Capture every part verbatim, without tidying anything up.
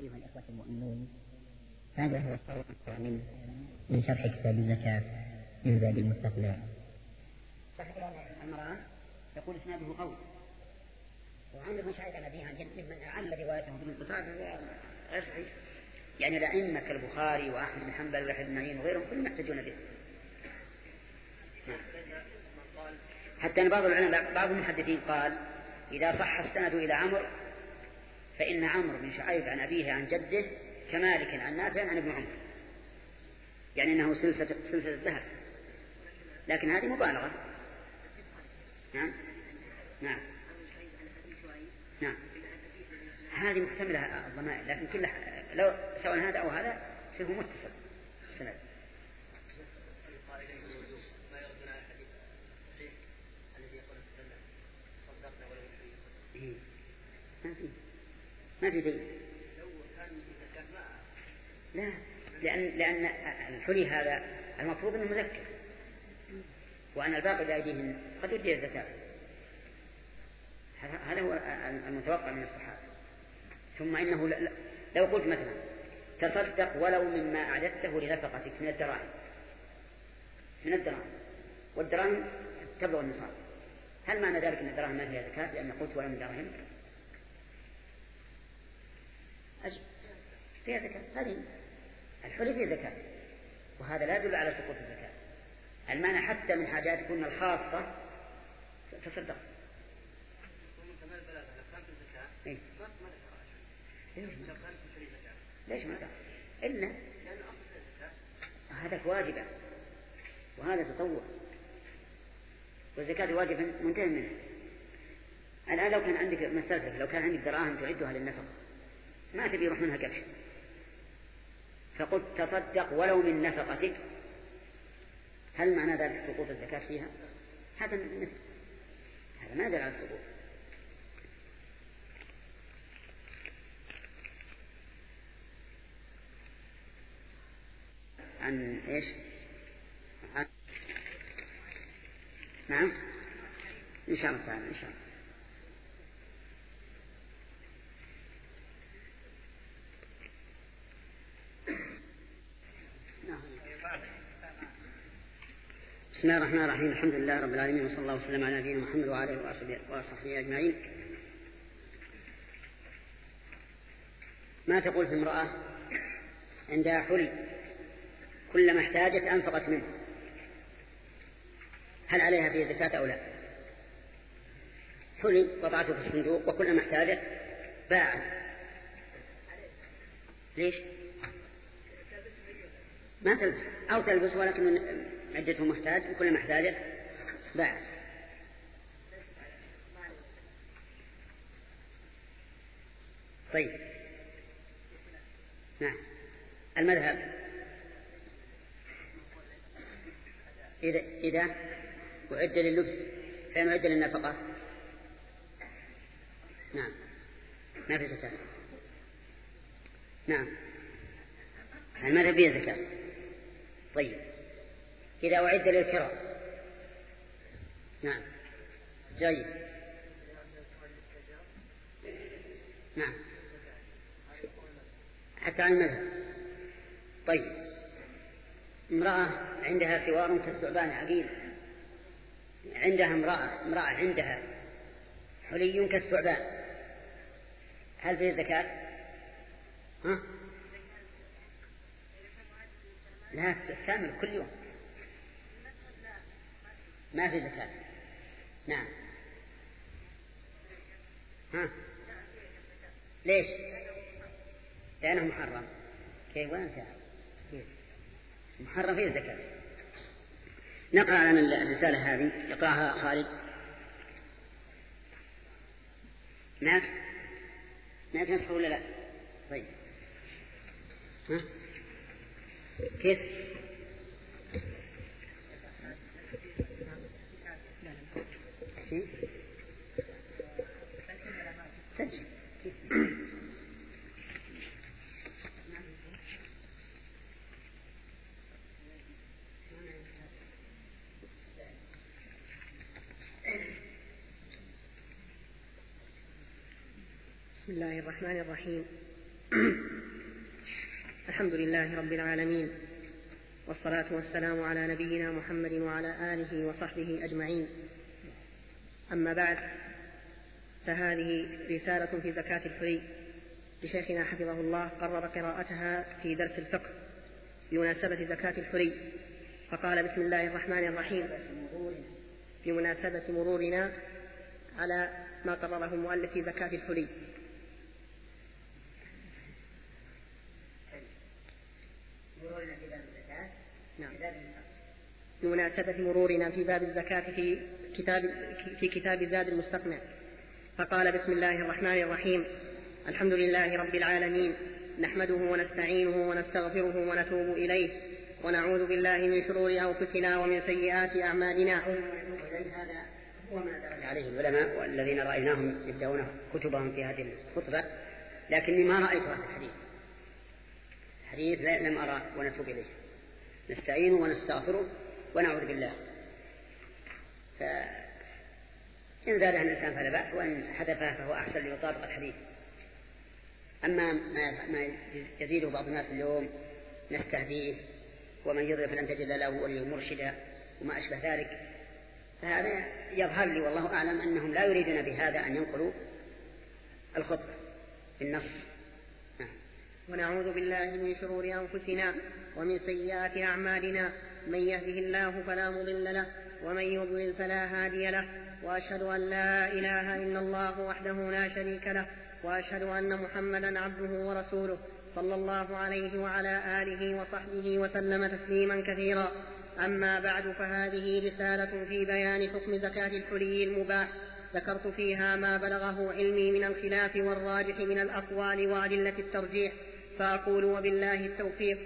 أيها الأخوة المؤمنون، هذا هو الصوت الثامن من شرح كتاب الزكاة من زاد المستقنع. شرح المرأة يقول اسناده قول، وعندهم شاهد على أبيها من عل روايته بالانقطاع أشعي، يعني الأئمة كالبخاري وأحمد بن حنبل ويحيى بن معين وغيرهم كلهم يحتجون به. حتى أن بعض العلماء بعض المحدثين قال إذا صح السند إلى عمرو فإن عمرو بن شعيب عن أبيه عن جده كمالك عن نافع عن ابن عمر، يعني أنه سلسلة سلسلة الذهب، لكن هذه مبالغة. نعم نعم نعم هذه محتملة الضمائر، لكن كل لو سواء هذا أو هذا فيه متصل السند. ما في ما في دين. لا، لأن لأن الحلي هذا المفروض أنه مزكى، وأن الباقي بأيديهن قد يدي الزكاة. هذا هو المتوقع من الصحابة. ثم إنه لو قلت مثلا تصدق ولو مما أعددته لنفقتك من الدراهم من الدراهم والدراهم تبلغ النصاب، هل معنى ذلك أن الدراهم ما فيها زكاة لأن قلت ولا من دراهم؟ أجل فيها زكاة. هذه الحلي فيه زكاة، وهذا لا يدل على سقوط الزكاة. المعنى حتى من حاجاتكم الخاصة تصدق. إيه؟ ليش ما دخل؟ إلا هذا واجبة وهذا تطوع، والزكاة واجب منتهي منه. الآن لو كان عندك مسألة، لو كان عندك دراهم تعدها للنفق ما تبي يروح منها قرش، فقلت تصدق ولو من نفقتك، هل معنى ذلك سقوط الزكاة فيها؟ هذا مثل هذا ما يدل على السقوط. عن إيش؟ عن... نعم إن شاء الله تعالى إن شاء الله. بسم الله الرحمن الرحيم، الحمد لله رب العالمين، وصلى الله وسلم على نبينا محمد وعلى آله وصحبه أجمعين. ما تقول في امرأة عندها حلي كلما احتاجت أنفقت منه، هل عليها فيه زكاة أو لا؟ حلي وضعته في الصندوق وكلما احتاجت باعت، ليش؟ ما تلبس أو تلبس ولكن عدته محتاج وكلما احتاجت باعت. طيب نعم. المذهب إذا إذا وعد لللبس فإن وعد للنفقة نعم ما في زكاة. نعم المذهب فيه زكاة. طيب إذا وعد للكراء نعم جيد. نعم حتى عن المذهب. طيب امرأة عندها سوار كالثعبان عقيل، عندها امرأة امرأة عندها حلي كالثعبان، هل فيه زكاة؟ ها؟ لا تستعمل كل يوم ما في زكاة. نعم ها ليش؟ لأنه محرم. كيف وين فيها؟ كيف محرم فيه زكاة؟ نقرأ لنا الرسالة هذه، يقرأها خالد. معك معك نسخة ولا لا؟ طيب ها كيف؟ شيء سجل. بسم الله الرحمن الرحيم. الحمد لله رب العالمين، والصلاة والسلام على نبينا محمد وعلى آله وصحبه أجمعين. أما بعد، فهذه رسالة في زكاة الحلي لشيخنا حفظه الله، قرر قراءتها في درس الفقه بمناسبة زكاة الحلي، فقال: بسم الله الرحمن الرحيم، بمناسبة مرورنا على ما قرره المؤلف في زكاة الحلي. نعم. بمناسبة مرورنا في باب الزكاة في كتاب, في كتاب زاد المستقنع، فقال: بسم الله الرحمن الرحيم، الحمد لله رب العالمين، نحمده ونستعينه ونستغفره ونتوب إليه، ونعوذ بالله من شرور أنفسنا ومن سيئات أعمالنا. هذا هو ما درج عليه العلماء والذين رأيناهم يبدأون كتبهم في هذه الخطبة، لكني ما رأيت هذا الحديث حديث لم أرى ونتوب إليه، نستعينه ونستغفره ونعوذ بالله. فإن زادها الإنسان فلا بأس، وإن حذفه فهو أحسن ليطابق الحديث. أما ما يزيده بعض الناس اليوم نستهديه ومن يضرب فلن تجد له وليا مرشدا وما أشبه ذلك، فهذا يظهر لي والله أعلم أنهم لا يريدون بهذا أن ينقلوا الخطبة بالنص. ونعوذ بالله من شرور أنفسنا ومن سيئات أعمالنا، من يهده الله فلا مضل له ومن يضلل فلا هادي له، وأشهد أن لا إله إلا الله وحده لا شريك له، وأشهد أن محمدا عبده ورسوله، صلى الله عليه وعلى آله وصحبه وسلم تسليما كثيرا. أما بعد، فهذه رسالة في بيان حكم زكاة الحلي المباح، ذكرت فيها ما بلغه علمي من الخلاف والراجح من الأقوال وأدلة الترجيح، فأقول وبالله التوفيق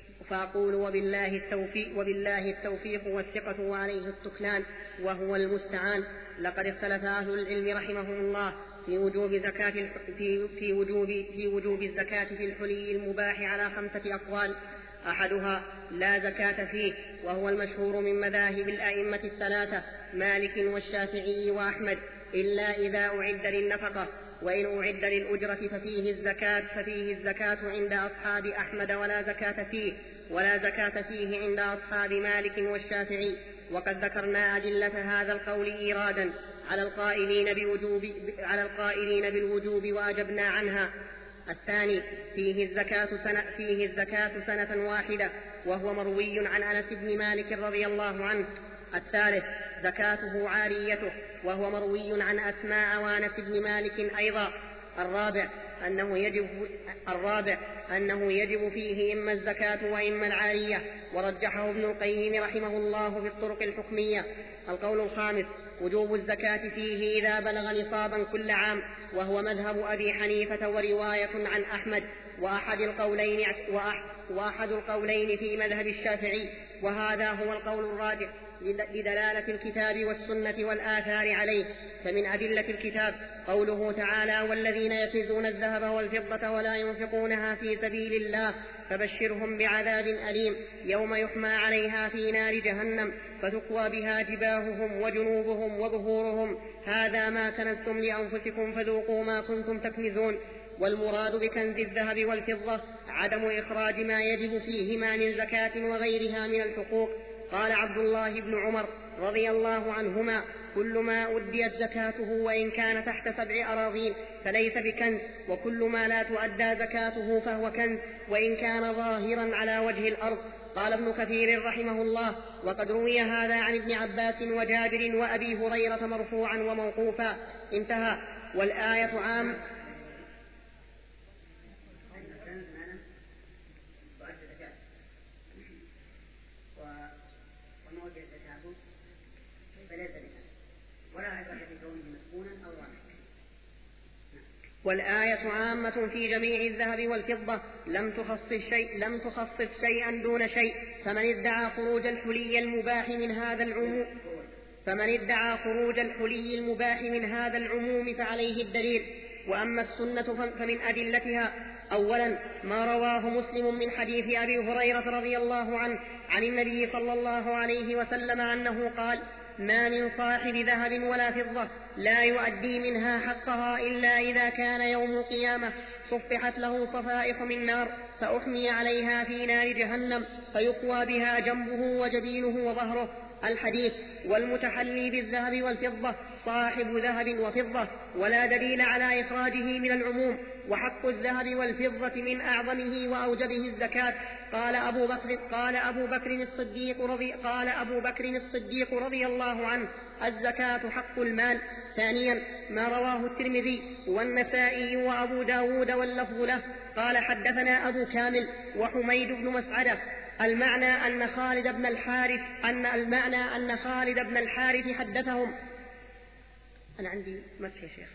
فأقول وبالله التوفيق وبالله التوفيق والثقة وعليه التكلان وهو المستعان. لقد اختلف أهل العلم رحمهم الله في وجوب زكاة في في وجوب في وجوب الزكاة في الحلي المباح على خمسة أقوال. أحدها لا زكاة فيه، وهو المشهور من مذاهب الأئمة الثلاثة مالك والشافعي وأحمد، إلا إذا أعد للنفقة، وإن أعد للأجرة ففيه الزكاة ففيه الزكاة عند أصحاب أحمد ولا زكاة فيه ولا زكاة فيه عند أصحاب مالك والشافعي. وقد ذكرنا أدلة هذا القول إيرادا على القائلين بوجوب على القائلين بالوجوب وأجبنا عنها. الثاني فيه الزكاة سنة, فيه الزكاة سنة واحدة، وهو مروي عن أنس بن مالك رضي الله عنه. الثالث زكاته عاريته، وهو مروي عن أسماء وأنس بن مالك أيضا. الرابع أنه يجب, الرابع أنه يجب فيه إما الزكاة وإما العارية، ورجحه ابن القيم رحمه الله بالطرق الحكمية. القول الخامس وجوب الزكاة فيه إذا بلغ نصابا كل عام، وهو مذهب أبي حنيفة ورواية عن أحمد، وأحد القولين, وأحد القولين في مذهب الشافعي، وهذا هو القول الراجح لدلالة الكتاب والسنة والآثار عليه. فمن أدلة الكتاب قوله تعالى: والذين يكنزون الذهب والفضة ولا ينفقونها في سبيل الله فبشرهم بعذاب أليم يوم يحمى عليها في نار جهنم فتكوى بها جباههم وجنوبهم وظهورهم هذا ما كنزتم لأنفسكم فذوقوا ما كنتم تكنزون. والمراد بكنز الذهب والفضة عدم إخراج ما يجب فيهما من زكاة وغيرها من الحقوق. قال عبد الله بن عمر رضي الله عنهما: كل ما أديت زكاته وإن كان تحت سبع أراضين فليس بكنز، وكل ما لا تؤدى زكاته فهو كنز وإن كان ظاهرا على وجه الأرض. قال ابن كثير رحمه الله: وقد روي هذا عن ابن عباس وجابر وأبي هريرة مرفوعا وموقوفا. انتهى. والآية عام والآية عامة في جميع الذهب والفضة، لم تخصص شيء لم تخصص شيئا دون شيء. فمن ادعى خروج الحلي المباح من هذا العموم فمن ادعى خروج الحلي المباح من هذا العموم فعليه الدليل. وأما السنة فمن أدلتها: أولا ما رواه مسلم من حديث أبي هريرة رضي الله عنه عن النبي صلى الله عليه وسلم أنه قال: ما من صاحب ذهب ولا فضة لا يؤدي منها حقها إلا إذا كان يوم القيامة صفحت له صفائح من نار فأحمي عليها في نار جهنم فيقوى بها جنبه وجبينه وظهره. الحديث. والمتحلي بالذهب والفضة صاحب ذهب وفضة، ولا دليل على إخراجه من العموم. وحق الذهب والفضة من أعظمه وأوجبه الزكاة. قال أبو بكر قال أبو بكر الصديق رضي قال أبو بكر الصديق رضي الله عنه: الزكاة حق المال. ثانيا ما رواه الترمذي والنسائي وأبو داود واللفظ له قال حدثنا أبو كامل وحميد بن مسعدة المعنى أن خالد بن الحارث أن المعنى أن خالد بن الحارث حدثهم. أنا عندي مسح يا شيخ.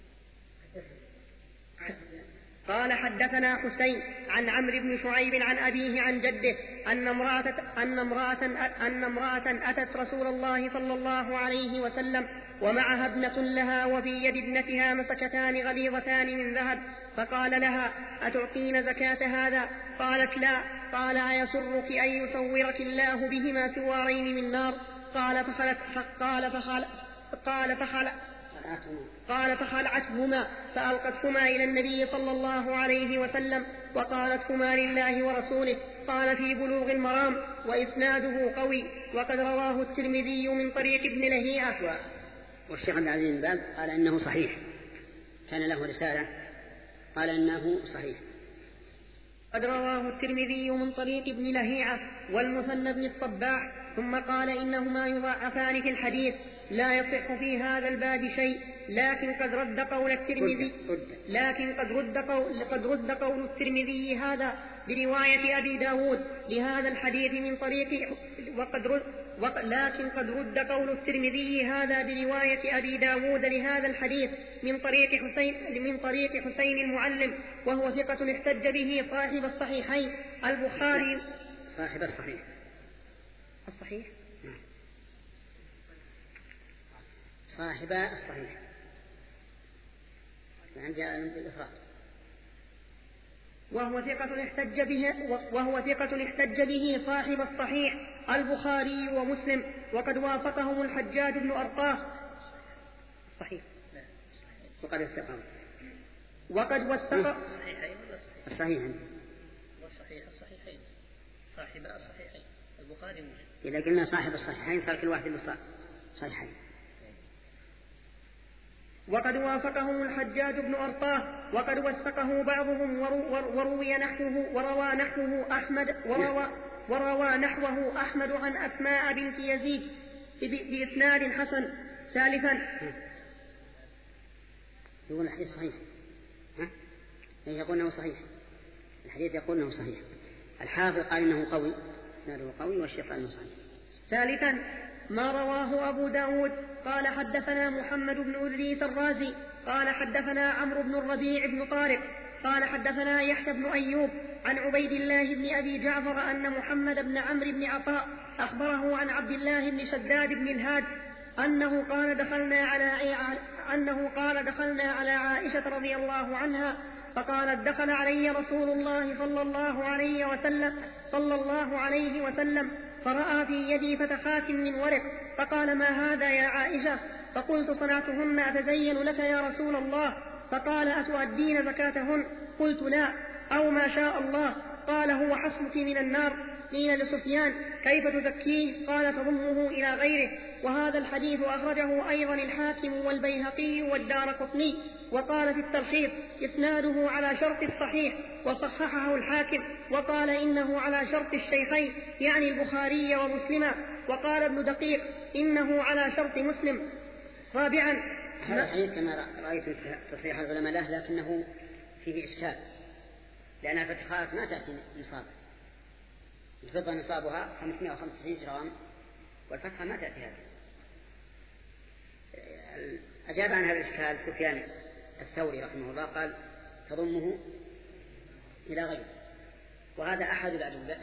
قال حدثنا حسين عن عمرو بن شعيب عن أبيه عن جده أن امرأة أن امرأة أن امرأة أتت رسول الله صلى الله عليه وسلم ومعها ابنة لها وفي يد ابنتها مسكتان غليظتان من ذهب، فقال لها: أتعطين زكاة هذا؟ قالت: لا. قال: أيسرك أن يصورك الله بهما سوارين من نار؟ قال فخلت قال فخلت قال فخلت قال فخلعتهما فألقتهما إلى النبي صلى الله عليه وسلم وقالتهما لله ورسوله. قال في بلوغ المرام وإسناده قوي، وقد رواه الترمذي من طريق ابن لهيعة. والشيخ عبد العزيز بن باز قال إنه صحيح، كان له رسالة قال إنه صحيح. قد رواه الترمذي من طريق ابن لهيعة والمثنى بن الصباح، ثم قال إنهما يضعفان في الحديث، لا يصح في هذا الباب شيء، لكن قد رد قول الترمذي لكن قد رد قول قد رد قول الترمذي هذا برواية أبي داود لهذا الحديث من طريق وقد رد لكن قد رد قول الترمذي هذا برواية أبي داود لهذا الحديث من طريق حسين من طريق حسين المعلم، وهو ثقة احتج به صاحب الصحيحين البخاري صاحب الصحيح الصحيح صاحب الصحيح يعني جاء بالإفراد وهو ثقة احتج به وهو ثقة احتج به صاحب الصحيح البخاري ومسلم، وقد وافقهم الحجاج بن أرطاه صحيح وقد وثقهم وقد وثق الصحيح والصحيح الصحيحين صاحب الصحيحين البخاري ومسلم. إذا قلنا صاحب الصحيحين صار كل واحد له صحيحين. وقد وافقهم الحجاج بن أرطاه وقد وثقه بعضهم وروي نحوه وروى نحوه أحمد وروى, وروى نحوه أحمد عن أسماء بنت يزيد بإسناد حسن. ثالثا يقول الحديث صحيح، ها؟ يقول أنه صحيح، الحديث يقول أنه صحيح. الحافظ قال إنه قوي، إسناده قوي، والشيخ قال إنه صحيح. ثالثا ما رواه أبو داود قال حدثنا محمد بن إدريس الرازي قال حدثنا عمرو بن الربيع بن طارق قال حدثنا يحيى بن أيوب عن عبيد الله بن أبي جعفر أن محمد بن عمرو بن عطاء أخبره عن عبد الله بن شداد بن الهاد أنه قال دخلنا على أنه قال دخلنا على عائشة رضي الله عنها فقالت: دخل علي رسول الله صلى الله عليه وسلم صلى الله عليه وسلم فرأى في يدي فتخات من ورق، فقال: ما هذا يا عائشة؟ فقلت: صنعتهن أتزين لك يا رسول الله. فقال: أتؤدين زكاتهن؟ قلت: لا، أو ما شاء الله. قال: هو حصبك من النار. قيل لسفيان: كيف تزكيه؟ قال: تضمه إلى غيره. وهذا الحديث أخرجه أيضا الحاكم والبيهقي والدارقطني، وقال في التلخيص: إسناده على شرط الصحيح، وصححه الحاكم وقال إنه على شرط الشيخين يعني البخاري ومسلما، وقال ابن دقيق إنه على شرط مسلم. رابعا هذا الحديث كما رأيت تصريح العلماء له لكنه فيه إشكال، لأن الفتخات ما تأتي نصابا، الفضة نصابها خمسمائة وخمسة وتسعين جرام والفتحة ما تأتي هذا. أجاب عن هذا الإشكال سفيان الثوري رحمه الله قال: تضمه إلى غيره. وهذا أحد الأدلة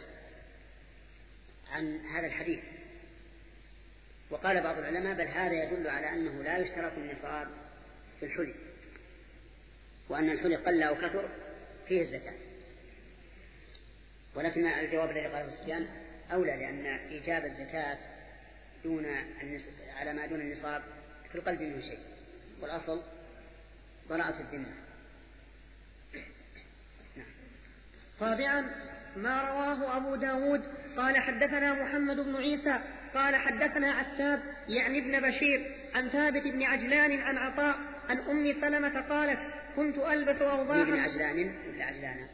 عن هذا الحديث. وقال بعض العلماء: بل هذا يدل على أنه لا يشترط النصاب في الحلي، وأن الحلي قل أو كثر فيه الزكاة. ولكن الجواب الذي قاله سفيان أولى، لأن إيجاب الزكاة دون على ما دون النصاب في القلب منه شيء، والأصل براءة الذمة. نعم. رابعا ما رواه أبو داود قال حدثنا محمد بن عيسى قال حدثنا عتاب يعني ابن بشير عن ثابت بن عجلان عن عطاء عن أم سلمة قالت كنت ألبس أوضاحا. ابن عجلان ولا عجلان؟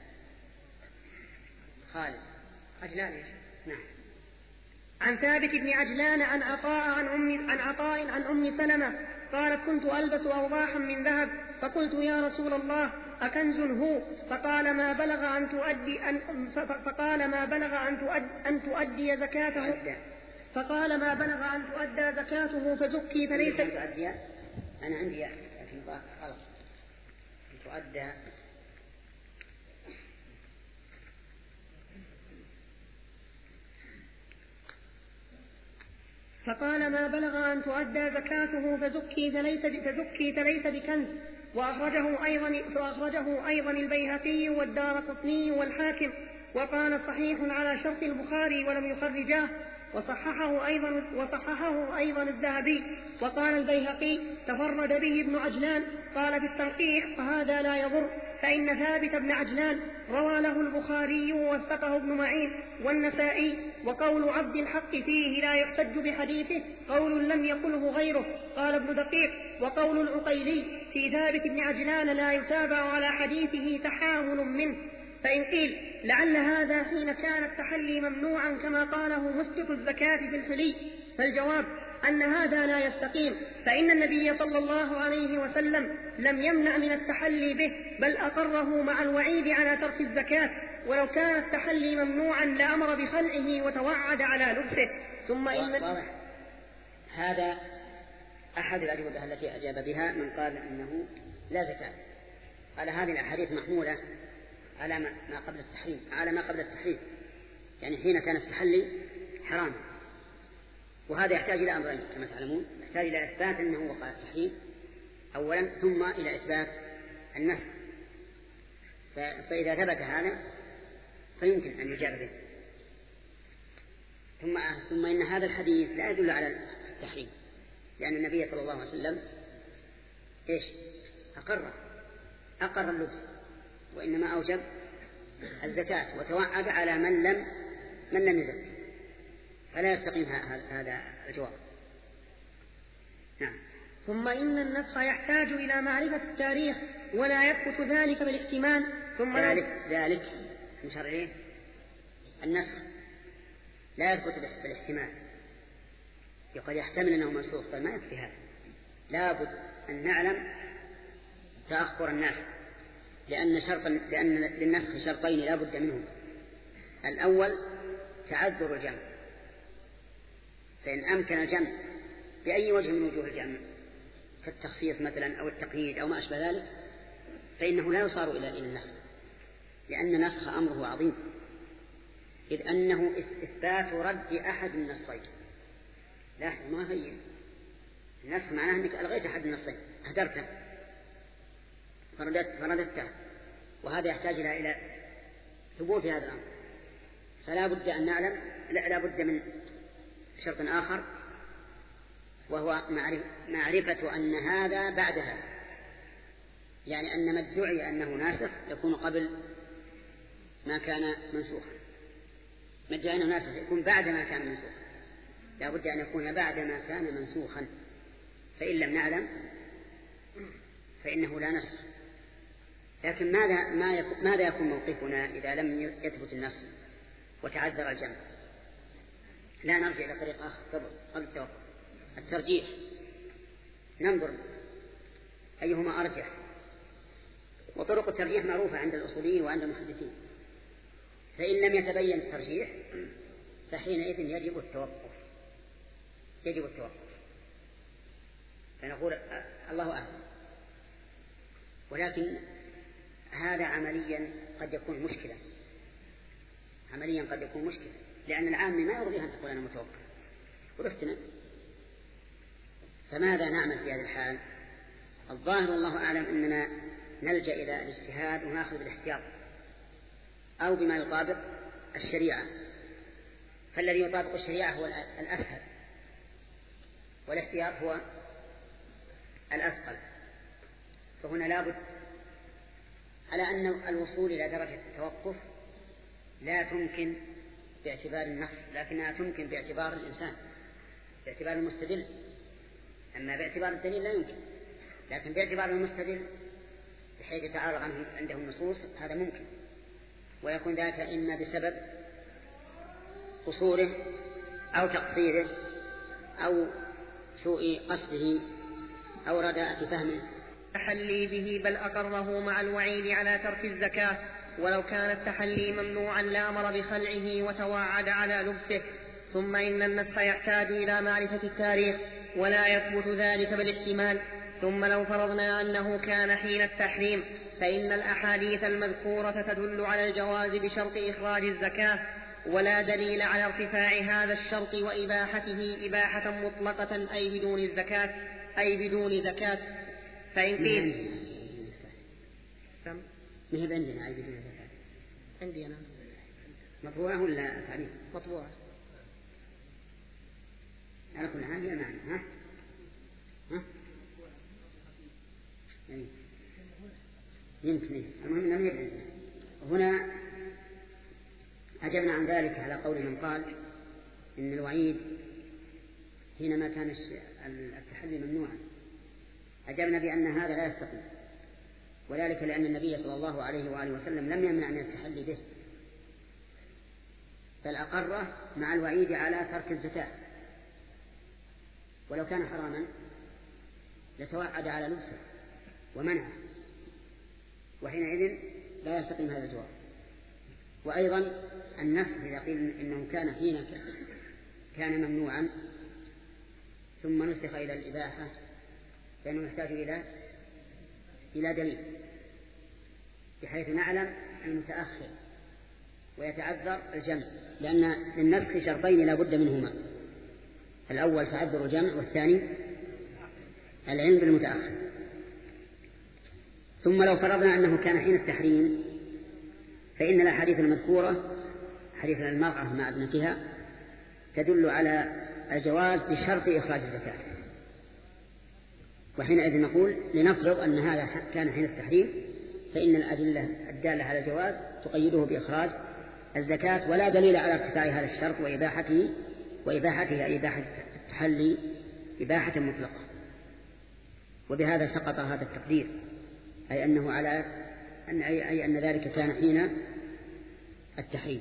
خالد عجلان. نعم. عن ثابت بن عجلان عن عطاء عن أم عن عطاء عن أم سلمة قالت كنت ألبس أوضاحا من ذهب فقلت يا رسول الله أكنز هو؟ فقال ما بلغ أن تؤدي أن فقال ما بلغ أن تؤدي, أن تؤدي زكاته فقال ما بلغ أن تؤدى زكاته فزكي فليس تؤدي. أنا عندي لكن غلط تؤدى. فقال ما بلغ أن تؤدى زكاته فزكي فليس فزكي فليس بكنز. وأخرجه أيضا فأخرجه أيضا البيهقي والدارقطني والحاكم وقال صحيح على شرط البخاري ولم يخرجاه. وصححه أيضا وصححه أيضا الذهبي. وقال البيهقي تفرد به ابن عجلان. قال في التنقيح فهذا لا يضر فإن ثابت بن عجلان روى له البخاري ووثقه ابن معين والنسائي. وقول عبد الحق فيه لا يحتج بحديثه قول لم يقله غيره. قال ابن دقيق وقول العقيلي في ثابت بن عجلان لا يتابع على حديثه تحاول منه. فإن قيل لعل هذا حين كان التحلي ممنوعا كما قاله مسلك الزكاة في الحلي فالجواب أن هذا لا يستقيم فإن النبي صلى الله عليه وسلم لم يمنع من التحلي به بل أقره مع الوعيد على ترك الزكاة. ولو كان التحلي ممنوعا لأمر بخلعه وتوعد على لبسه. ثم إن هذا أحد الأجوبة التي أجاب بها من قال أنه لا زكاة. قال هذه الأحاديث محمولة على ما قبل التحريم على ما قبل التحريم يعني حين كان التحلي حرام. وهذا يحتاج إلى أمرين كما تعلمون، يحتاج إلى إثبات أنه وقع التحريم أولا ثم إلى إثبات النسخ. فإذا ثبت هذا فيمكن أن يجاب به. ثم ثم إن هذا الحديث لا يدل على التحريم لأن النبي صلى الله عليه وسلم إيش أقر أقر اللبس وإنما أوجب الزكاة وتوعد على من لم من لم يزك فلا يستقيم هذا الجواب. نعم. ثم إن النسخ يحتاج إلى معرفة التاريخ ولا يثبت ذلك بالاحتمال. ثم ذلك ذلك نشر إليه النسخ لا يثبت بالاحتمال قد يحتمل أنه منسوخ فما يكفي هذا لابد أن نعلم تأخر الناس لأن شرط لأن للنسخ شرطين لا بد منهم. الأول تعذر الجمع فإن أمكن الجمع بأي وجه من وجوه الجمع كالتخصيص مثلا أو التقييد أو ما أشبه ذلك فإنه لا يصار إلى إلى النسخ لأن نسخ أمره عظيم إذ أنه إثبات رد أحد النصين. لا ما هي النسخ معناه أنك ألغيت أحد النصين هدرته فرددت فرددته وهذا يحتاج إلى إلى ثبوت هذا الأمر. فلا بد أن نعلم لا, لا بد من شرط آخر وهو معرفة أن هذا بعدها يعني أن ما ادعي أنه ناسخ يكون قبل ما كان منسوخا. ما ادعي أنه ناسخ يكون بعد ما كان منسوخا لا بد أن يكون بعد ما كان منسوخا فإن لم نعلم فإنه لا نسخ. لكن ماذا ما يكون ماذا يكون موقفنا إذا لم يثبت النسخ وتعذر الجمع؟ لا نرجع إلى طريق آخر قبل قبل التوقف الترجيح ننظر أيهما أرجح. وطرق الترجيح معروفة عند الأصوليين وعند المحدثين فإن لم يتبين الترجيح فحينئذ يجب التوقف يجب التوقف فنقول الله أعلم. ولكن هذا عمليا قد يكون مشكلة عمليا قد يكون مشكلة لأن العام ما يرضيها أن تقول أنا متوقف ورفتنا. فماذا نعمل في هذا الحال؟ الظاهر والله أعلم أننا نلجأ إلى الاجتهاد ونأخذ بالاحتياط أو بما يطابق الشريعة. فالذي يطابق الشريعة هو الأسهل والاحتياط هو الأثقل. فهنا لابد على أن الوصول إلى درجة التوقف لا تمكن باعتبار النص، لكنها تمكن باعتبار الإنسان، باعتبار المستدل. أما باعتبار الدليل لا يمكن، لكن باعتبار المستدل بحيث يتعارض عنه عنده النصوص هذا ممكن، ويكون ذلك إما بسبب قصوره أو تقصيره أو سوء قصده أو رداءة فهمه. التحلي به بل أقره مع الوعيد على ترك الزكاة، ولو كان التحلي ممنوعا لأمر بخلعه وتوعد على لبسه. ثم إن النص يحتاج إلى معرفة التاريخ ولا يثبت ذلك بالاحتمال. ثم لو فرضنا أنه كان حين التحريم فإن الأحاديث المذكورة تدل على الجواز بشرط إخراج الزكاة، ولا دليل على ارتفاع هذا الشرط وإباحته إباحة مطلقة أي بدون الزكاة أي بدون زكاة. فإن قيل ما هي عندنا أي بدون زكاة؟ عندي أنا مطبوعة ولا تعليم؟ مطبوعة على كل حال هي معنى. ها؟ ها؟ يعني يمكن إيه؟ المهم أنه يدعي. هنا أجبنا عن ذلك على قول من قال إن الوعيد حينما كان التحلي ممنوعا، أجبنا بأن هذا لا يستقيم، وذلك لأن النبي صلى الله عليه وآله وسلم لم يمنع من التحلي به، بل أقره مع الوعيد على ترك الزكاة. ولو كان حراما لتوعد على لبسه ومنعه، وحينئذ لا يستقيم هذا الجواب. وأيضا النص إذا قيل إنه كان حين كان ممنوعا ثم نسخ إلى الإباحة فإنه يحتاج إلى إلى دليل، بحيث نعلم المتأخر ويتعذر الجمع، لأن للنسخ شرطين لا بد منهما: الأول تعذر الجمع، والثاني العلم بالمتأخر. ثم لو فرضنا أنه كان حين التحريم فإن الأحاديث المذكورة حديث المرأة مع ابنتها تدل على الجواز بشرط إخراج الزكاة، وحينئذ نقول لنفرض أن هذا كان حين التحريم فإن الأدلة الدالة على الجواز تقيده بإخراج الزكاة، ولا دليل على ارتفاع هذا الشرط وإباحته وإباحته أي إباحة التحلي إباحة مطلقة. وبهذا سقط هذا التقدير، أي أنه على أن أي, أي أن ذلك كان حين التحريم.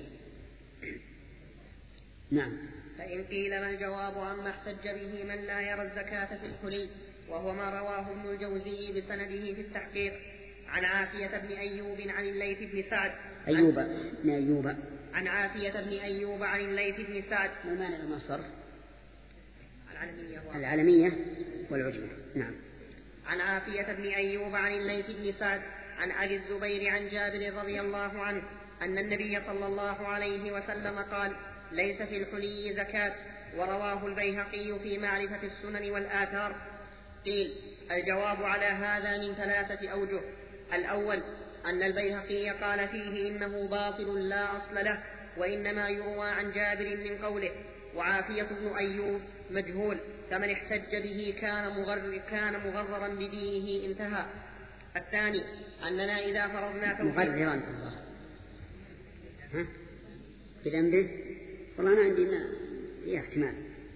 نعم. فإن قيل ما الجواب عما احتج به من لا يرى الزكاة في الحلي، وهو ما رواه ابن الجوزي بسنده في التحقيق عن عافية بن أيوب عن الليث بن سعد أيوب بن أيوب عن عافية بن أيوب عن الليث بن سعد. ما معنى لما الصرف؟ العلمية العلمية والعجمة. نعم. عن عافية بن أيوب عن الليث بن سعد عن أبي الزبير عن جابر رضي الله عنه أن النبي صلى الله عليه وسلم قال: ليس في الحلي زكاة. ورواه البيهقي في معرفة السنن والآثار. قيل: الجواب على هذا من ثلاثة أوجه. الأول أن البيهقي قال فيه إنه باطل لا أصل له، وإنما يروى عن جابر من قوله: وعافية بن أيوب مجهول، فمن احتج به كان مغرر كان مغررا بدينه انتهى. الثاني أننا إذا فرضنا توفيق مغررا الله ها بذنبه، والله أنا عندي ما هي احتمال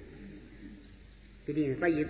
بدينه. طيب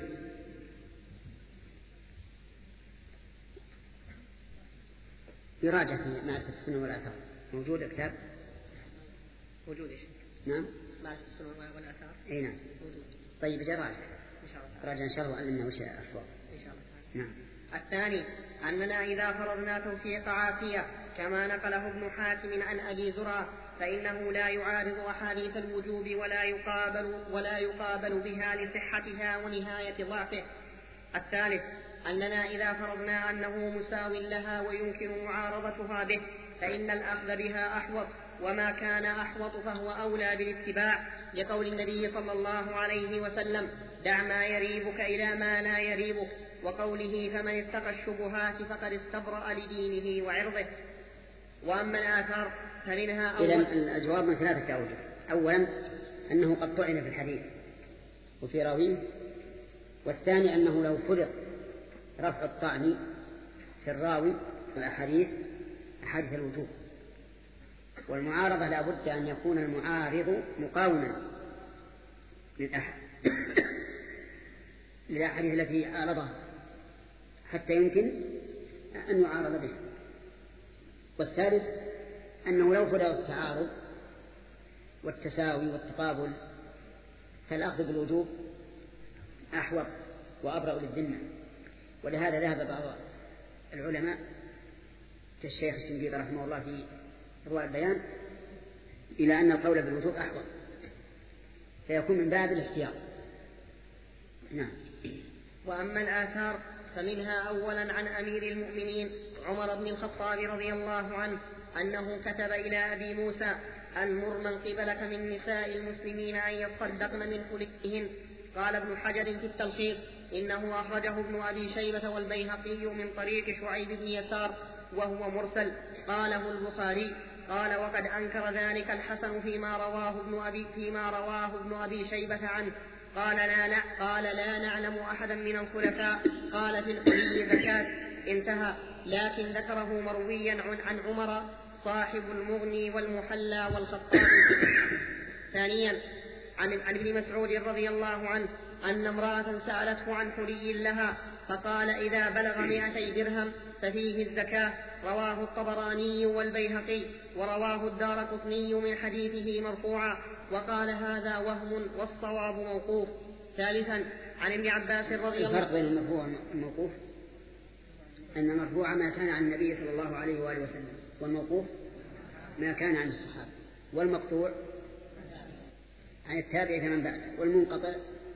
يراجع في معرفة السنة والآثار، موجود الكتاب؟ موجود إيش؟ نعم معرفة السنة والآثار. أي نعم موجود. طيب جراجع إن شاء الله. راجع إن شاء الله وعلمنا وش الأصوات إن شاء الله. نعم. الثاني أننا إذا فرضنا توفيق عافية كما نقله ابن حاتم عن أبي زرعة فإنه لا يعارض أحاديث الوجوب ولا يقابل, ولا يقابل بها لصحتها ونهاية ضعفه. الثالث أننا إذا فرضنا أنه مساو لها ويمكن معارضتها به فإن الأخذ بها أحوط، وما كان أحوط فهو أولى بالاتباع، لقول النبي صلى الله عليه وسلم: دع ما يريبك إلى ما لا يريبك، وقوله: فمن اتقى الشبهات فقد استبرأ لدينه وعرضه. وأما الآثار فمنها أول. إذن الجواب من ثلاثة أوجه. أولا أنه قد طعن في الحديث وفي راويه والثاني أنه لو فرض رفع الطعن في الراوي الأحاديث أحاديث الوجوب، والمعارضة لا بد أن يكون المعارض مقاوما للأحاديث التي عارضها حتى يمكن أن يعارض بها. والثالث أنه لو فرض التعارض والتساوي والتقابل فالأخذ بالوجوب أحوط وأبرأ للذمة. ولهذا ذهب بعض العلماء كالشيخ الشنقيطي رحمه الله في رواء البيان إلى أن القول بالوجوب أحوط، فيكون من باب الاحتياط. نعم. وأما الآثار فمنها أولا عن أمير المؤمنين عمر بن الخطاب رضي الله عنه أنه كتب إلى أبي موسى المر من قبلك من نساء المسلمين أن يصدقن من حليهن. قال ابن حجر في التلخيص إنه أخرجه ابن أبي شيبة والبيهقي من طريق شعيب بن يسار وهو مرسل قاله البخاري. قال وقد أنكر ذلك الحسن فيما رواه ابن أبي, فيما رواه ابن أبي شيبة عنه. قال لا, لا, قال لا نعلم أحدا من الخلفاء قال في الحلي زكاة انتهى. لكن ذكره مرويا عن عمر صاحب المغني والمحلى والخطاب. ثانيا عن, عن ابن مسعود رضي الله عنه أن امرأة سألته عن حلي لها فقال إذا بلغ مئتي درهم ففيه الزكاة. رواه الطبراني والبيهقي ورواه الدارقطني من حديثه مرفوعا وقال هذا وهم والصواب موقوف. ثالثا عن ابن عباس رضي الله عنه. الفرق بين المرفوع والموقوف أن المرفوع ما كان عن النبي صلى الله عليه وآله وسلم، والموقوف ما كان عن الصحابة، والمقطوع عن التابع فمن بعده، والمنقطع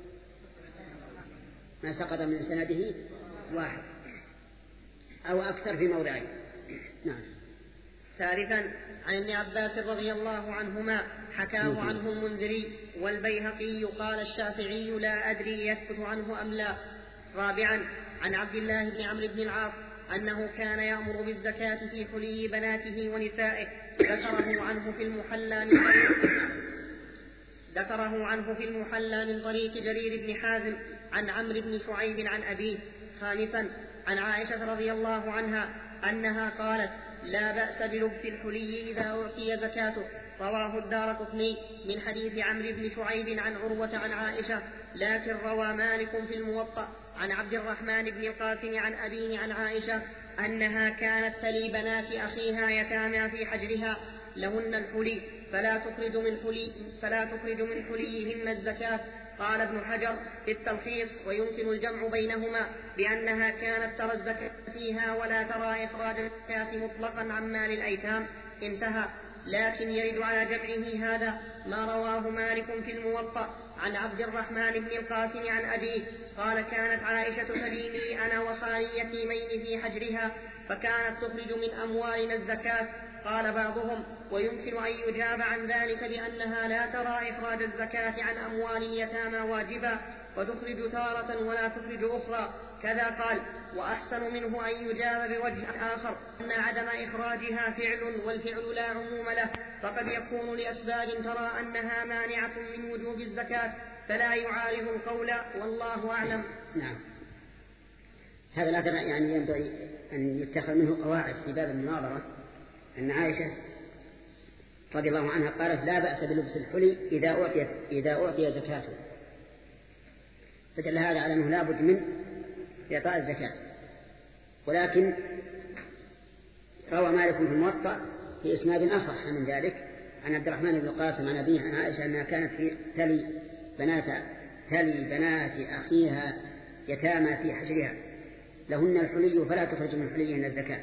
ما سقط من سنده واحد أو أكثر في موضعين. نعم. ثالثا عن ابن عباس رضي الله عنهما حكاه عنه المنذري والبيهقي قال الشافعي لا أدري يثبت عنه أم لا. رابعا عن عبد الله بن عمرو بن العاص أنه كان يأمر بالزكاة في حلي بناته ونسائه. ذكره عنه في المحلى من طريق ذكره عنه في المحلى من طريق جرير بن حازم عن عمرو بن شعيب عن أبيه. خامسا عن عائشة رضي الله عنها أنها قالت لا بأس بلبس الحلي إذا أعطي زكاته. رواه الدارقطني من حديث عمرو بن شعيب عن عروة عن عائشة. لكن روى مالك في الموطأ عن عبد الرحمن بن القاسم عن أبيه عن عائشة أنها كانت تلي بنات أخيها يتامى في حجرها لهن الحلي فلا تخرج من حلي فلا تخرج من حليهن الزكاة. قال ابن حجر في التلخيص ويمكن الجمع بينهما بأنها كانت ترى الزكاة فيها ولا ترى إخراج الزكاة مطلقا عن مال الأيتام. انتهى. لكن يرد على جمعه هذا ما رواه مالك في الموطأ عن عبد الرحمن بن القاسم عن أبيه قال كانت عائشة تليني أنا وخالي يتيمين في حجرها فكانت تخرج من أموالنا الزكاة. قال بعضهم ويمكن أن يجاب عن ذلك بأنها لا ترى إخراج الزكاة عن أموال اليتامى واجبا وتخرج تارة ولا تخرج أخرى. كذا قال وأحسن منه أن يجاب بوجه آخر أن عدم إخراجها فعل والفعل لا عموم له فقد يكون لأسباب ترى أنها مانعة من وجوب الزكاة فلا يعارض القول والله أعلم. نعم. هذا لا ترى يعني ينبغي أن يتخذ منه قواعد في باب المناظرة. أن عائشة رضي الله عنها قالت لا بأس بلبس الحلي إذا أعطي إذا أعطي زكاته، فدل هذا على أنه لا بد من إعطاء الزكاة. ولكن روى مالك في الموطأ في إسناد أصح من ذلك عن عبد الرحمن بن القاسم عن أبيه عن عائشة أنها كانت في تلي بنات تلي بنات أخيها يتامى في حجرها لهن الحلي فلا تخرج من حليهن الزكاة.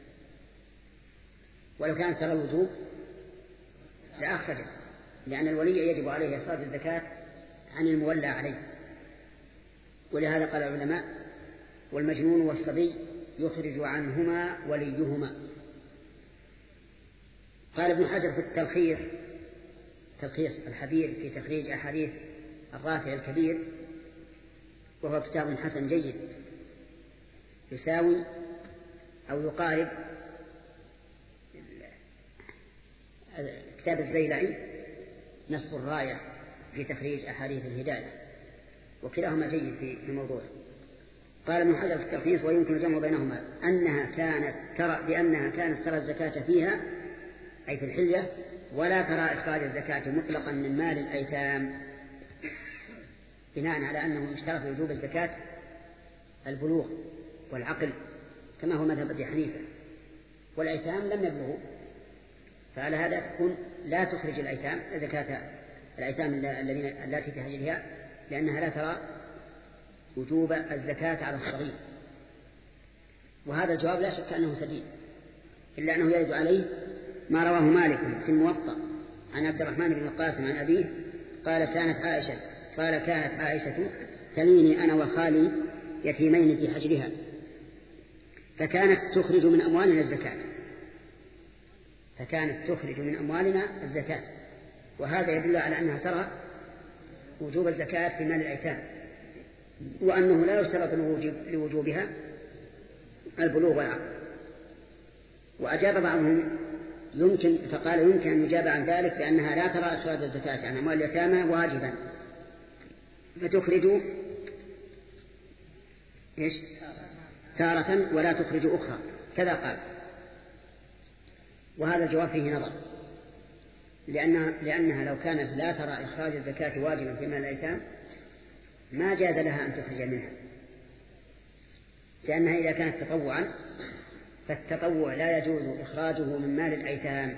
ولو كانت ترى الوجوب لأخرجت، لأن الولي يجب عليه إخراج الزكاة عن المولى عليه. ولهذا قال العلماء والمجنون والصبي يخرج عنهما وليهما. قال ابن حجر في التلخيص تلخيص الحبير في تخريج أحاديث الرافع الكبير وهو كتاب حسن جيد يساوي أو يقارب كتاب الزيلعي نصب الراية في تخريج أحاديث الهداية. وكلاهما جيد في الموضوع. قال ابن حجر في التلخيص: ويمكن الجمع بينهما أنها كانت ترى بأنها كانت ترى الزكاة فيها أي في الحلية، ولا ترى إخراج الزكاة مطلقا من مال الأيتام، بناء على أنه اشترط وجوب الزكاة البلوغ والعقل كما هو مذهب أبي حنيفة، والأيتام لم يبلغوا، فعلى هذا تكون لا تخرج الأيتام زكاة الأيتام الذين التي في حجرها، لأنها لا ترى وجوب الزكاة على الصغير. وهذا الجواب لا شك أنه سديد، إلا أنه يرد عليه ما رواه مالك في الموطأ عن عبد الرحمن بن القاسم عن أبيه قال كانت عائشة قال كانت عائشة تليني أنا وخالي يتيمين في حجرها، فكانت تخرج من أموالنا الزكاة فكانت تخرج من أموالنا الزكاة وهذا يدل على أنها ترى وجوب الزكاة في مال الأيتام، وأنه لا يشترط لوجوبها البلوغ والعقل. وأجاب بعضهم يمكن فقال يمكن أن يجاب عن ذلك بأنها لا ترى إخراج الزكاة عن أموال اليتامى واجبا، فتخرج إيش تارة ولا تخرج أخرى، كذا قال. وهذا الجواب فيه نظر، لأنها, لأنها لو كانت لا ترى إخراج الزكاة واجبا في مال الأيتام ما جاز لها أن تخرج منها، لأنها إذا كانت تطوعا فالتطوع لا يجوز إخراجه من مال الأيتام،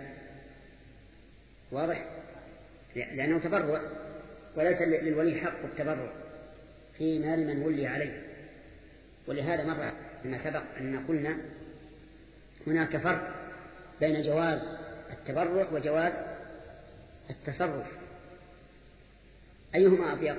واضح؟ لأنه تبرع، وليس للولي حق التبرع في مال من ولي عليه. ولهذا مرة لما سبق أن قلنا هناك فرق بين جواز التبرع وجواز التصرف، أيهما أضيق؟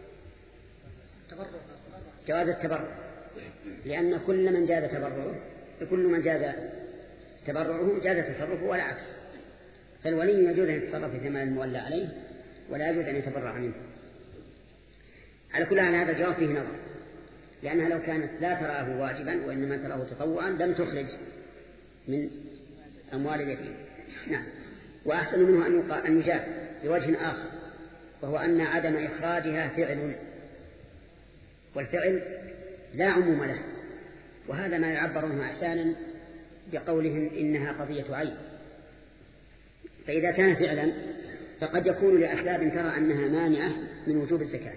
جواز التبرع، لأن كل من جاز تبرعه كل من جاز تبرعه جاز تصرفه والعكس، فالولي يجوز أن يتصرف في مال المولى عليه ولا يجوز أن يتبرع منه. على كل حال هذا الجواب فيه نظر، لأنها لو كانت لا تراه واجبا وإنما تراه تطوعا لم تخرج من أموال اليتيم. نعم. وأحسن منه أن يجاب بوجه آخر، وهو أن عدم إخراجها فعل، والفعل لا عموم له، وهذا ما يعبر عنه أحيانا بقولهم إنها قضية عين. فإذا كان فعلا فقد يكون لأسباب ترى أنها مانعة من وجوب الزكاة،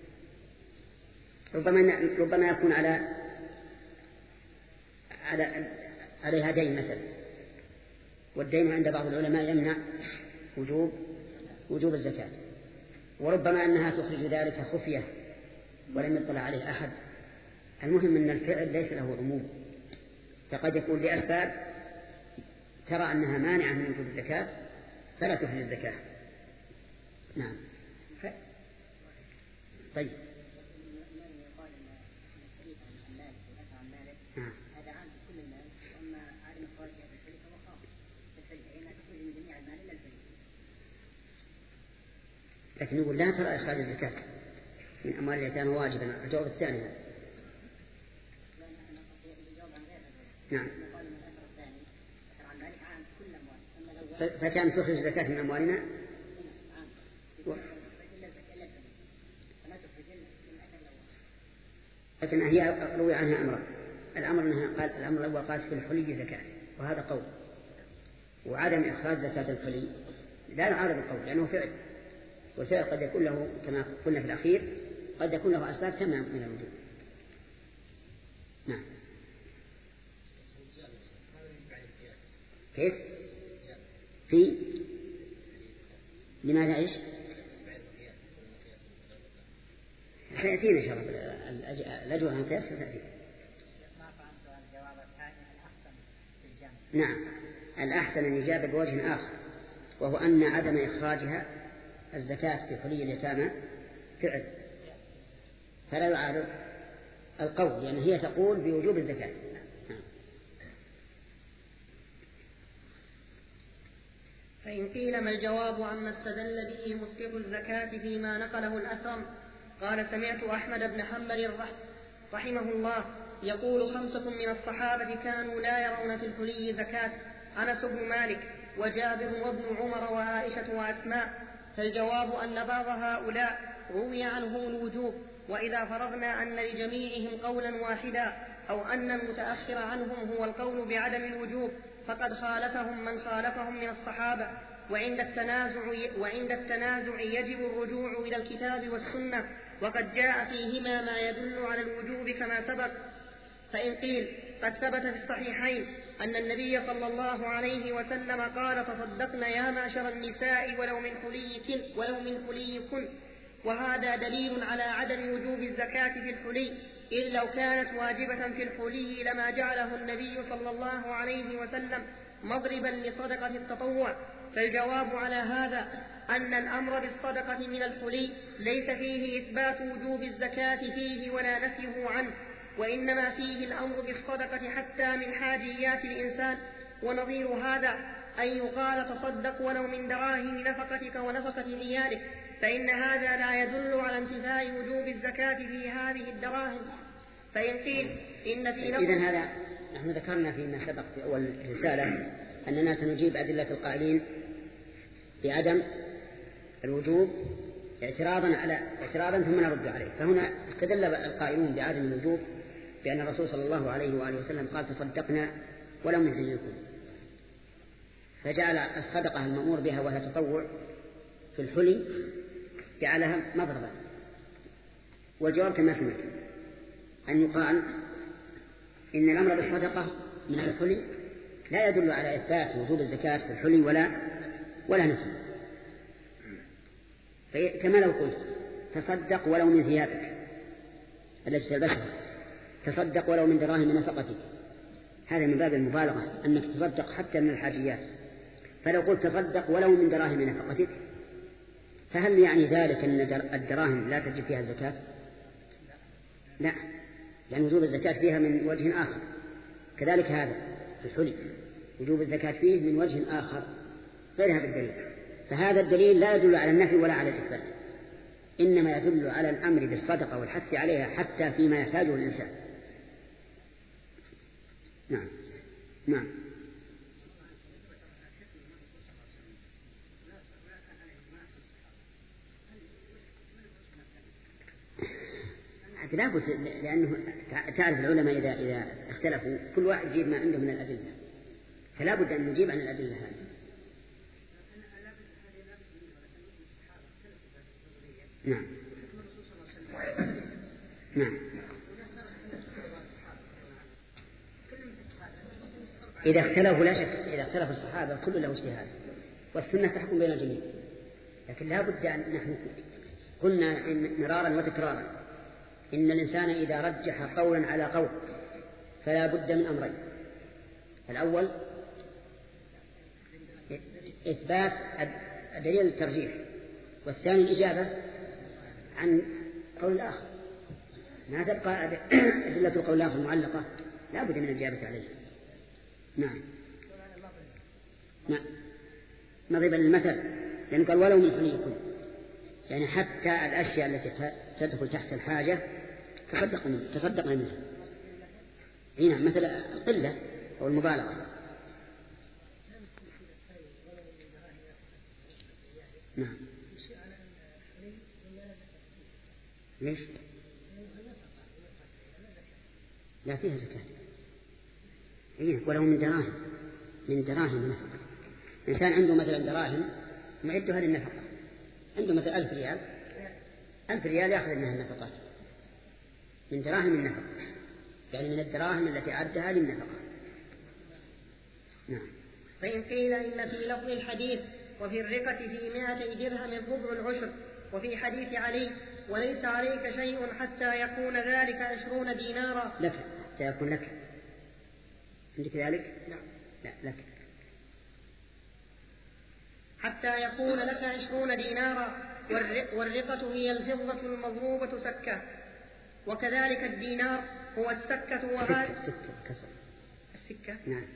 ربما ربما يكون على على عليها دين مثلا، والدين عند بعض العلماء يمنع وجوب وجوب الزكاة، وربما أنها تخرج ذلك خفية ولم يطلع عليه أحد. المهم أن الفعل ليس له عموم، فقد يكون لأسباب ترى أنها مانعة من وجوب الزكاة فلا تخرج الزكاة. نعم. ف... طيب. نعم. هذا عام في كل المال، وأما عدم إخراجها في الفريق فهو خاص بالفريق، لأنها تخرج من جميع المال إلا الفريق. لكن يقول لا ترى إخراج الزكاة من أموال اليتامى واجبا، الجواب الثاني. نعم. فكان تخرج الزكاة من أموالنا و... لكن هي روي عنها أمرا، الأمر أنها قال الأمر الأول قالت في الحلي زكاة، وهذا قول، وعدم إخراج زكاة الحلي لا يعارض القول لأنه فعل، والفعل قد يكون له كما قلنا في الأخير قد يكون له أسباب تمام من الوجود. نعم. كيف؟ في لماذا إيش؟ سيأتينا إن شاء الله الأجوبة عن القياس ستأتي. نعم. الأحسن أن يجاب بوجه آخر، وهو أن عدم إخراجها الزكاة في حلي اليتامى فعل، فلا يعارض القول، لأن هي تقول بوجوب الزكاة. فإن قيل ما الجواب عما استدل به مسقط الزكاة فيما نقله الأثرم؟ قال سمعت أحمد بن حنبل رحمه الله يقول خمسة من الصحابة كانوا لا يرون في الحلي زكاة: أنس بن مالك وجابر وابن عمر وعائشة وأسماء. فالجواب أن بعض هؤلاء روي عنهم الوجوب وإذا فرضنا أن لجميعهم قولا واحدا أو أن المتأخر عنهم هو القول بعدم الوجوب فقد خالفهم من خالفهم من الصحابة. وعند التنازع, وعند التنازع يجب الرجوع إلى الكتاب والسنة، وقد جاء فيهما ما يدل على الوجوب كما سبق. فإن قيل قد ثبت في الصحيحين أن النبي صلى الله عليه وسلم قال تصدقنا يا معشر النساء ولو من حليكن, ولو من حليكن، وهذا دليل على عدم وجوب الزكاة في الحلي، إذ لو كانت واجبة في الحلي لما جعله النبي صلى الله عليه وسلم مضربا لصدقة التطوع. فالجواب على هذا أن الأمر بالصدقة من الحلي ليس فيه إثبات وجوب الزكاة فيه ولا نفيه عنه، وإنما فيه الأمر بالصدقة حتى من حاجيات الإنسان. ونظير هذا أن يقال تصدق ولو من دراهم نفقتك ونفقة عيالك، فإن هذا لا يدل على انتفاء وجوب الزكاة في هذه الدراهم. فإن قيل إن في إذن هذا نحن ذكرنا فيما سبق في أول رسالة أننا سنجيب أدلة القائلين بعدم الوجوب اعتراضا على اعتراضا ثم نرد عليه. فهنا استدل القائلون بعدم الوجوب بأن الرسول صلى الله عليه وآله وسلم قال تصدقنا ولم نحييكم، فجعل الصدقة المأمور بها وهي تطوع في الحلي جعلها مضربا. والجواب كما سمعت أن يقال إن الأمر بالصدقة من الحلي لا يدل على إثبات وجوب الزكاة في الحلي ولا ولا نفي. كما لو قلت تصدق ولو من ثيابك التي تلبسها، تصدق ولو من دراهم نفقتك، هذا من باب المبالغة أنك تصدق حتى من الحاجيات. فلو قلت تصدق ولو من دراهم نفقتك، فهل يعني ذلك أن الدراهم لا تجب فيها الزكاة؟ لا، لأن وجوب الزكاة فيها من وجه آخر. كذلك هذا في الحلي وجوب الزكاة فيه من وجه آخر غير هذا الدليل. فهذا الدليل لا يدل على النفي ولا على الإثبات، إنما يدل على الأمر بالصدقة والحث عليها حتى فيما يحتاجه الإنسان. نعم نعم. لا بد، لأنه تعرف العلماء إذا إذا اختلفوا كل واحد يجيب ما عنده من الأدلة، فلا بد أن نجيب عن الأدلة هذه. نعم نعم. إذا اختلفوا لا شك، إذا اختلف الصحابة كل له اجتهاد، والسنة تحكم بين الجميع. لكن لا بد أن نحن قلنا إن مرارا وتكرارا إن الإنسان إذا رجح قولا على قول فلا بد من أمرين: الأول إثبات دليل الترجيح، والثاني الإجابة عن قول الآخر. ما تبقى أدلة القول الآخر المعلقة، لا بد من الإجابة عليه. نعم نعم. نضرب المثل لأنه قال ولو من حليكم، يعني حتى الأشياء التي تدخل تحت الحاجة تصدقنا تصدقنا منها. هنا مثل القلة أو المبالغة. نعم. ليش؟ لا فيها زكاة. هنا ولو من دراهم من دراهم نفقة. إنسان عنده مثلا دراهم معدها للنفقة، عنده مثلا ألف ريال، ألف ريال يأخذ منها النفقات من دراهم النفقة، يعني من الدراهم التي أعدها للنفقة. نعم. فإن قيل إن في لفظ الحديث وفي الرقة في مائتي درهم ربع العشر، وفي حديث علي وليس عليك شيء حتى يكون ذلك عشرون دينارا. لك حتى يكون لك. عندك ذلك؟ نعم. لا لك. حتى يكون لك عشرون دينارا. والرقة هي الفضة المضروبة سكة، وكذلك الدينار هو السكة وهذا السكة كسر السكة. نعم.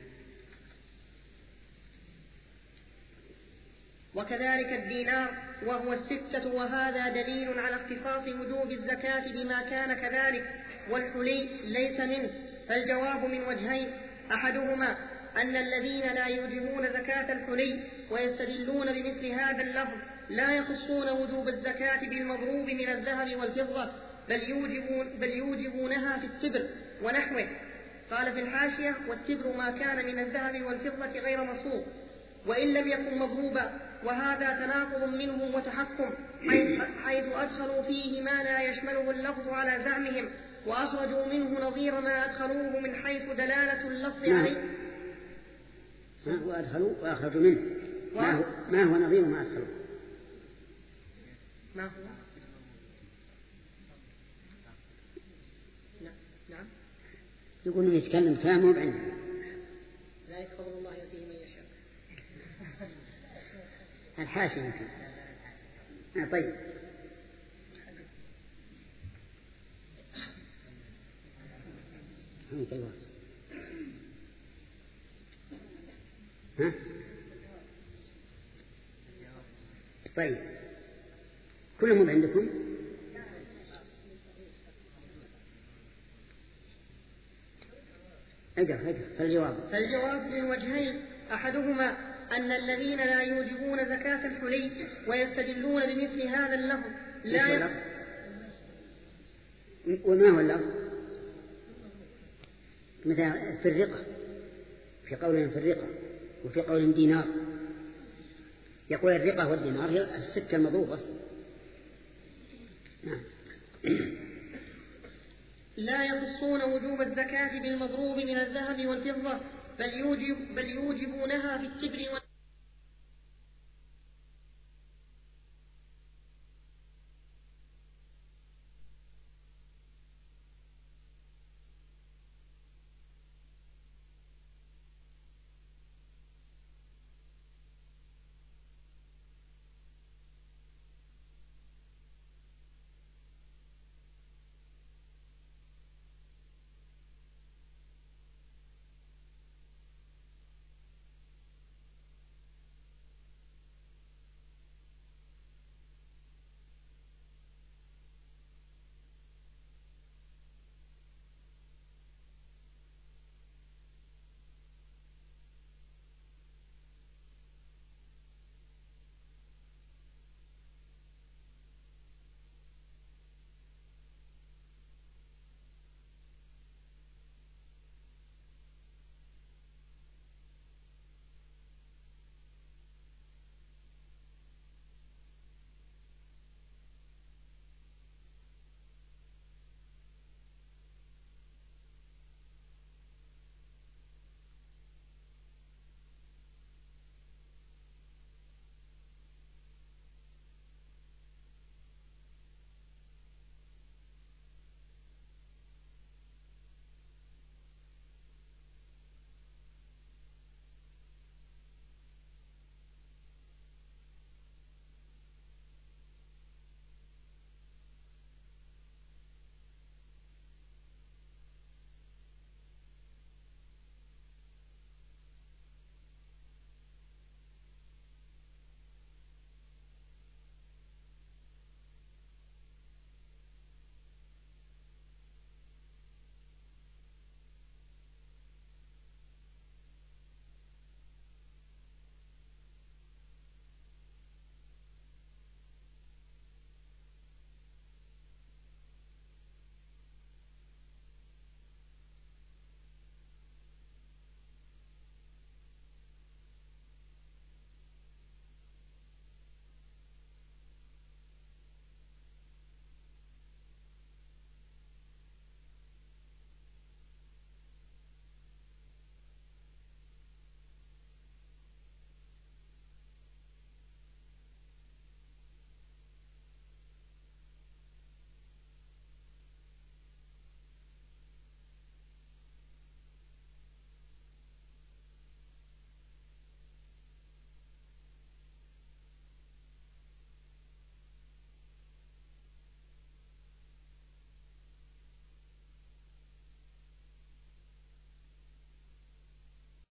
وكذلك الدينار وهو الستة، وهذا دليل على اختصاص وجوب الزكاة بما كان كذلك، والحلي ليس منه. فالجواب من وجهين: أحدهما أن الذين لا يوجبون زكاة الحلي ويستدلون بمثل هذا اللفظ لا يخصون وجوب الزكاة بالمضروب من الذهب والفضة، بل, يوجبون بل يوجبونها في التبر ونحوه. قال في الحاشية: والتبر ما كان من الذهب والفضة غير مصروف وإن لم يكن مضروبا، وهذا تناقض منهم وتحكم، حيث أدخلوا فيه ما لا يشمله اللفظ على زعمهم، وأخرجوا منه نظير ما أدخلوه من حيث دلالة اللفظ عليه. وأدخلوا وأخرجوا منه ما هو, ما هو نظير ما أدخلوه؟ ما هو؟ نعم. يقولون يتكلم كلامه بعندنا. لا يفضل الله يأتيه من يشاء. الحاشية يمكن. آه طيب. ها؟ طيب. كلهم عندكم؟ اقرأ اقرأ فالجواب فالجواب من وجهين: أحدهما أن الذين لا يوجبون زكاة الحلي ويستدلون بمثل هذا اللفظ لا ي... وما هو اللفظ؟ مثلا في الرقة، في قولهم في الرقة، وفي قولهم دينار. يقول الرقة والدينار هي السكة المضروبة. نعم. لا يخصون وجوب الزكاة بالمضروب من الذهب والفضة، بل, يوجب بل يوجبونها في التبر